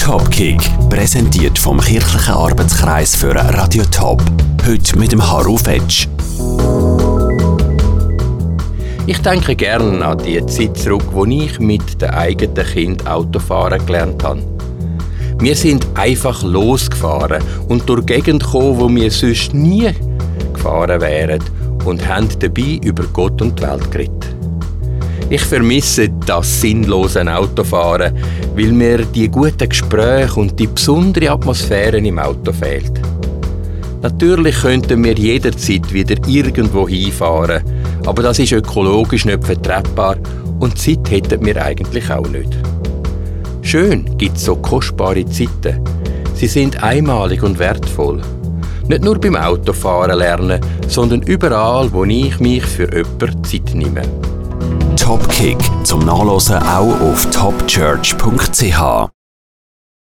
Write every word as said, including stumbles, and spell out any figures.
Topkick, präsentiert vom kirchlichen Arbeitskreis für Radio Top. Heute mit dem Harro Fetsch. Ich denke gerne an die Zeit zurück, wo ich mit den eigenen Kind Autofahren gelernt habe. Wir sind einfach losgefahren und durch Gegenden gekommen, wo wir sonst nie gefahren wären, und haben dabei über Gott und die Welt geredet. Ich vermisse das sinnlose Autofahren, weil mir die guten Gespräche und die besondere Atmosphäre im Auto fehlt. Natürlich könnten wir jederzeit wieder irgendwo hinfahren, aber das ist ökologisch nicht vertretbar und Zeit hätten wir eigentlich auch nicht. Schön gibt es so kostbare Zeiten. Sie sind einmalig und wertvoll. Nicht nur beim Autofahren lernen, sondern überall, wo ich mich für jemanden Zeit nehme. Topkick zum Nachlesen auch auf top church punkt c h.